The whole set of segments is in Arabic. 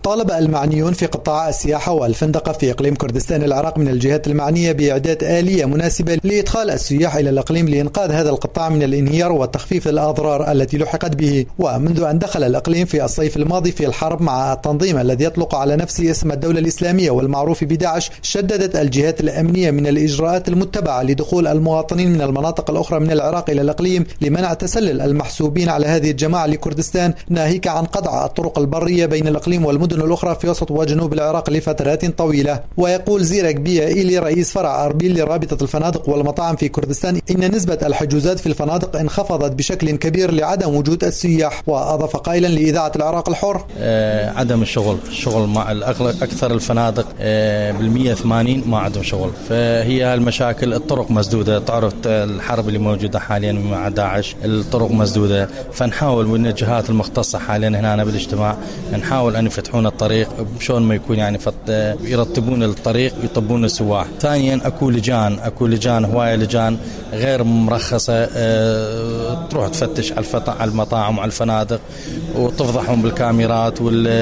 طالب المعنيون في قطاع السياحة والفندقة في إقليم كردستان العراق من الجهات المعنية بإعداد آلية مناسبة لإدخال السياح إلى الإقليم لإنقاذ هذا القطاع من الانهيار وتخفيف الأضرار التي لحقت به. ومنذ أن دخل الإقليم في الصيف الماضي في الحرب مع التنظيم الذي يطلق على نفسه اسم الدولة الإسلامية والمعروف بداعش، شددت الجهات الأمنية من الإجراءات المتبعة لدخول المواطنين من المناطق الأخرى من العراق إلى الإقليم لمنع تسلل المحسوبين على هذه الجماعة لكردستان، ناهيك عن قطع الطرق البرية بين الإقليم والمدن الأخرى في وسط وجنوب العراق لفترات طويلة. ويقول زيرك بيا إيلي رئيس فرع أربيل لرابطة الفنادق والمطاعم في كردستان إن نسبة الحجوزات في الفنادق انخفضت بشكل كبير لعدم وجود السياح. وأضاف قائلا لإذاعة العراق الحر: عدم الشغل مع أكثر الفنادق بال180 ما عندهم شغل، فهي المشاكل. الطرق مسدودة، تعرف الحرب اللي موجودة حاليا مع داعش، الطرق مسدودة، فنحاول من الجهات المختصة حاليا هنا بالاجتماع نحاول أن يفتحون الطريق بشون ما يكون، يعني يرتبون الطريق يطبون السواح. ثانيا اكو لجان هواية لجان غير مرخصة تروح تفتش على المطاعم وعلى الفنادق وتفضحهم بالكاميرات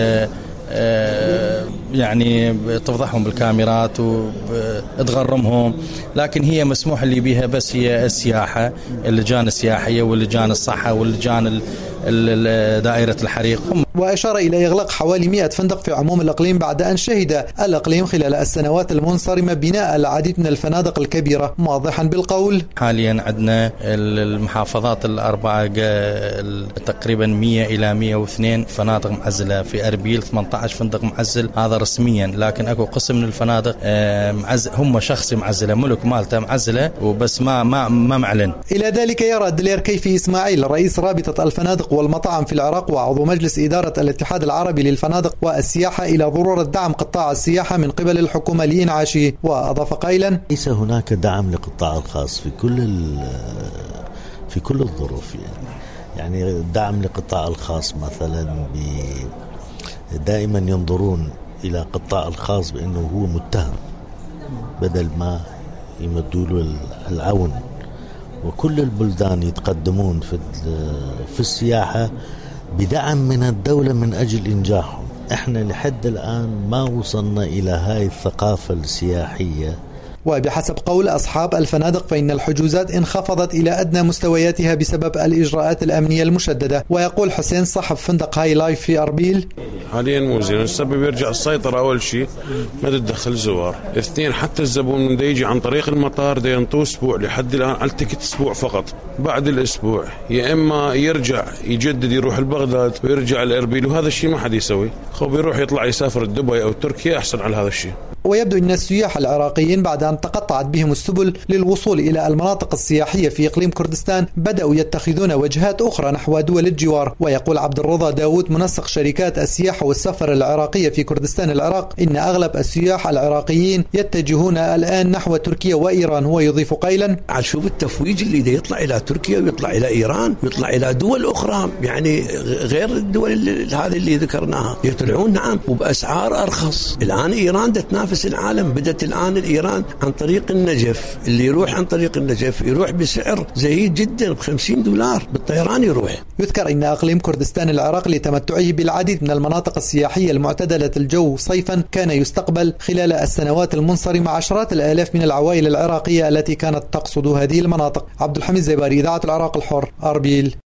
يعني تفضحهم بالكاميرات وتغرمهم، لكن هي مسموح اللي بيها بس هي السياحة، اللجان السياحية واللجان الصحة واللجان دائرة الحريق. وأشار إلى إغلاق حوالي 100 فندق في عموم الإقليم بعد أن شهد الإقليم خلال السنوات المنصرمة بناء العديد من الفنادق الكبيرة، موضحا بالقول: حاليا عندنا المحافظات الأربعة تقريبا 100 إلى 102 فنادق معزلة. في أربيل 18 فندق معزل، هذا رسميا، لكن أكو قسم من الفنادق هم شخصي معزلة، ملك مالته معزلة وبس ما معلن. إلى ذلك يرى دلير كيفي إسماعيل رئيس رابطة الفنادق والمطاعم في العراق وعضو مجلس إدارة الاتحاد العربي للفنادق والسياحة إلى ضرورة دعم قطاع السياحة من قبل الحكومة لإنعاشه. وأضاف قائلا: ليس هناك دعم للقطاع الخاص في كل الظروف، يعني الدعم للقطاع الخاص مثلا دائما ينظرون إلى القطاع الخاص بأنه هو متهم بدل ما يمدوا له العون، وكل البلدان يتقدمون في السياحة بدعم من الدولة من أجل إنجاحهم. إحنا لحد الآن ما وصلنا إلى هاي الثقافة السياحية. وبحسب قول أصحاب الفنادق فإن الحجوزات انخفضت إلى أدنى مستوياتها بسبب الإجراءات الأمنية المشددة. ويقول حسين صاحب فندق هاي لايف في أربيل: حاليا مو زين، السبب يرجع السيطرة. أول شيء ما تدخل زوار، اثنين حتى الزبون من يجي عن طريق المطار دا ينطوه أسبوع، لحد الآن على التيكت أسبوع فقط. بعد الأسبوع يا إما يرجع يجدد يروح البغداد ويرجع لأربيل، وهذا الشيء ما حد يسوي، خو يروح يطلع يسافر دبي أو تركيا أحسن على هذا الشيء. ويبدو أن السياح العراقيين بعد أن تقطعت بهم السبل للوصول إلى المناطق السياحية في إقليم كردستان بدأوا يتخذون وجهات أخرى نحو دول الجوار. ويقول عبد الرضا داود منسق شركات السياحة والسفر العراقية في كردستان العراق إن أغلب السياح العراقيين يتجهون الآن نحو تركيا وإيران. ويضيف قائلا: شوف التفويج اللي ده يطلع إلى تركيا ويطلع إلى إيران ويطلع إلى دول أخرى، يعني غير الدول هذه اللي ذكرناها يطلعون، نعم، وبأسعار أرخص. الآن إيران تنافس العالم، بدت الآن الإيران عن طريق النجف، اللي يروح عن طريق النجف يروح بسعر زهيد جدا ب$50 بالطيران يروح. يذكر إن أقليم كردستان العراق لتمتعه بالعديد من المناطق السياحية المعتدلة الجو صيفا كان يستقبل خلال السنوات المنصرمة عشرات الآلاف من العوائل العراقية التي كانت تقصد هذه المناطق. عبد الحميد زيباري، إذاعة العراق الحر، أربيل.